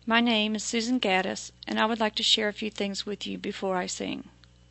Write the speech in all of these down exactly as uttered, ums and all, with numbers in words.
My name is Susan Gaddis, and I would like to share a few things with you before I sing.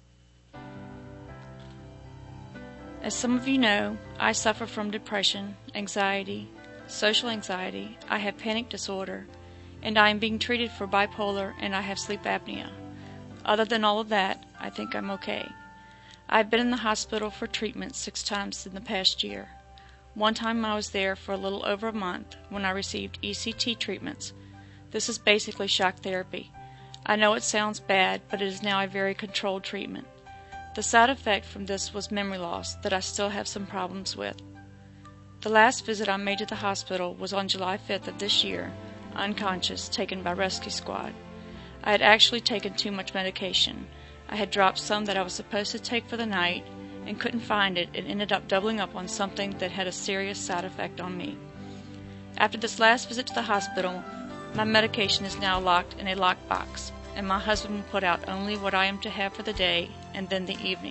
As some of you know, I suffer from depression, anxiety, social anxiety, I have panic disorder, and I am being treated for bipolar and I have sleep apnea. Other than all of that, I think I'm okay. I've been in the hospital for treatment six times in the past year. One time I was there for a little over a month when I received E C T treatments. This is basically shock therapy. I know it sounds bad, but it is now a very controlled treatment. The side effect from this was memory loss that I still have some problems with. The last visit I made to the hospital was on July fifth of this year, unconscious, taken by rescue squad. I had actually taken too much medication. I had dropped some that I was supposed to take for the night and couldn't find it and ended up doubling up on something that had a serious side effect on me. After this last visit to the hospital, my medication is now locked in a lockbox, and my husband will put out only what I am to have for the day and then the evening.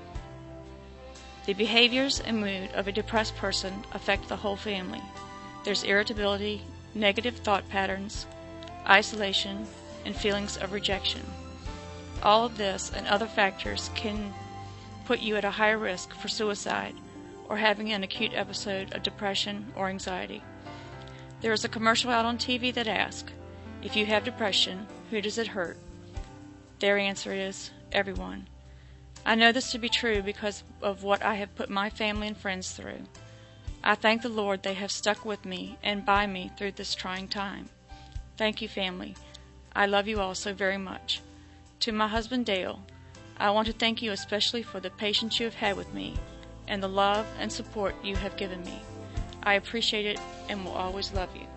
The behaviors and mood of a depressed person affect the whole family. There's irritability, negative thought patterns, isolation, and feelings of rejection. All of this and other factors can put you at a higher risk for suicide or having an acute episode of depression or anxiety. There is a commercial out on T V that asks, if you have depression, who does it hurt? Their answer is, everyone. I know this to be true because of what I have put my family and friends through. I thank the Lord they have stuck with me and by me through this trying time. Thank you, family. I love you all so very much. To my husband, Dale, I want to thank you especially for the patience you have had with me and the love and support you have given me. I appreciate it and will always love you.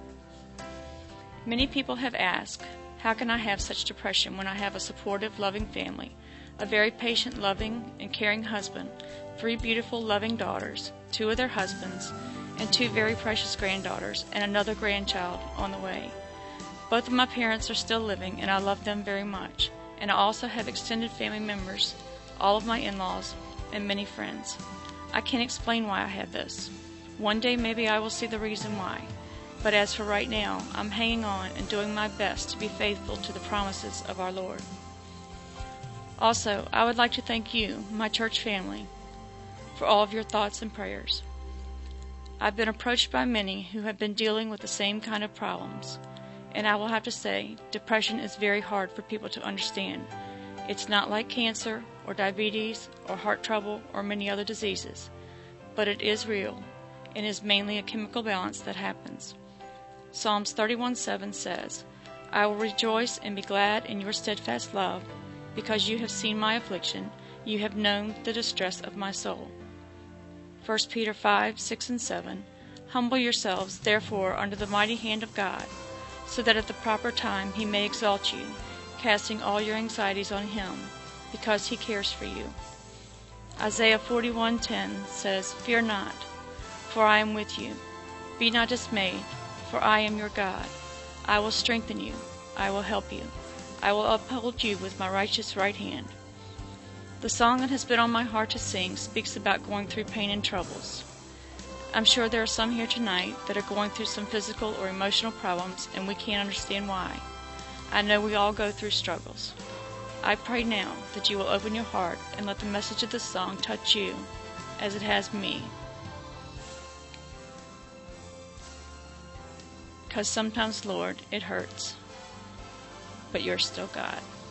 Many people have asked, how can I have such depression when I have a supportive, loving family, a very patient, loving, and caring husband, three beautiful, loving daughters, two of their husbands, and two very precious granddaughters, and another grandchild on the way. Both of my parents are still living, and I love them very much, and I also have extended family members, all of my in-laws, and many friends. I can't explain why I have this. One day maybe I will see the reason why. But as for right now, I'm hanging on and doing my best to be faithful to the promises of our Lord. Also, I would like to thank you, my church family, for all of your thoughts and prayers. I've been approached by many who have been dealing with the same kind of problems, and I will have to say, depression is very hard for people to understand. It's not like cancer or diabetes or heart trouble or many other diseases, but it is real and is mainly a chemical balance that happens. Psalms thirty-one seven says, I will rejoice and be glad in your steadfast love, because you have seen my affliction, you have known the distress of my soul. First Peter five six and seven, Humble yourselves, therefore, under the mighty hand of God, so that at the proper time he may exalt you, casting all your anxieties on him, because he cares for you. Isaiah forty-one ten says, Fear not, for I am with you. Be not dismayed, for I am your God. I will strengthen you. I will help you. I will uphold you with my righteous right hand. The song that has been on my heart to sing speaks about going through pain and troubles. I'm sure there are some here tonight that are going through some physical or emotional problems and we can't understand why. I know we all go through struggles. I pray now that you will open your heart and let the message of this song touch you as it has me. Because sometimes, Lord, it hurts, but you're still God.